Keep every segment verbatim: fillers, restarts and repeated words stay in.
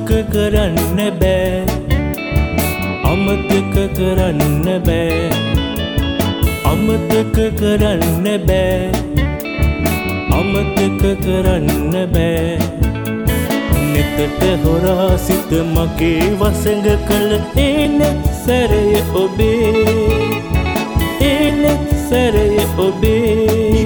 අමතක කරන්න බෑ අමතක කරන්න බෑ අමතක කරන්න බෑ අමතක කරන්න බෑ නිතට හොරා සිත මගේ වසඟ කළ එන සැරය ඔබේ එන සැරය ඔබේ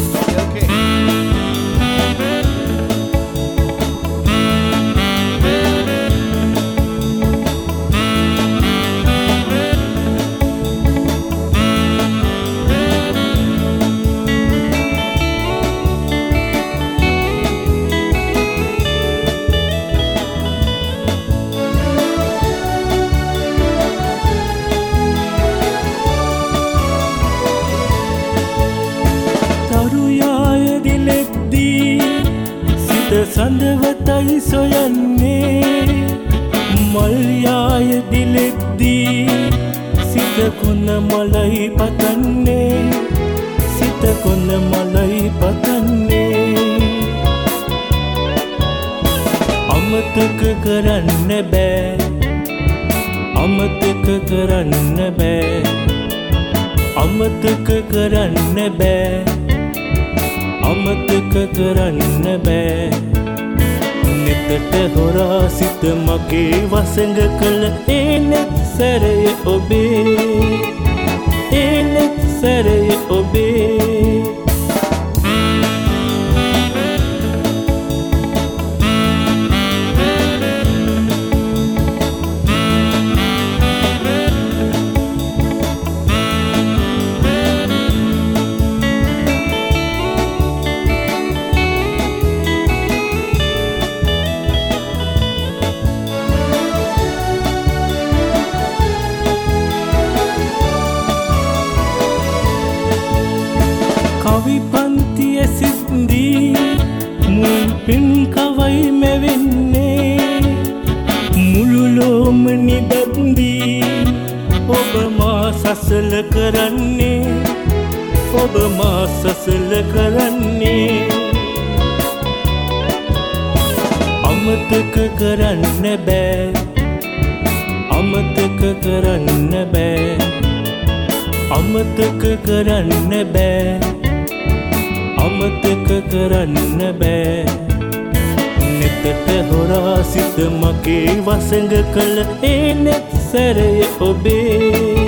සඳවතයි සොයන්නේ මල්යාය දිලෙද්දී සිත කොන මලයි පතන්නේ සිත කොන මලයි පතන්නේ අමතක කරන්න බෑ අමතක කරන්න බෑ අමතක කරන්න බෑ අමතක කරන්න බෑ නිතට හොරා සිත මගේ වසඟ කළ එන සැරය ඔබේ එන සැරය ඔබේ කවි පන්තිය සිද්දී මුල් පින් කවයි මැවෙන්නේ මුළු ලෝම නිදන්දී ඔබ මා සසල කරන්නේ ඔබ මා සසල කරන්නේ අමතක කරන්න බෑ අමතක කරන්න බෑ අමතක කරන්න බෑ අමතක කරන්න බෑ නිතට හොරා සිත මගේ වසඟ කළ එන සැරය ඔබේ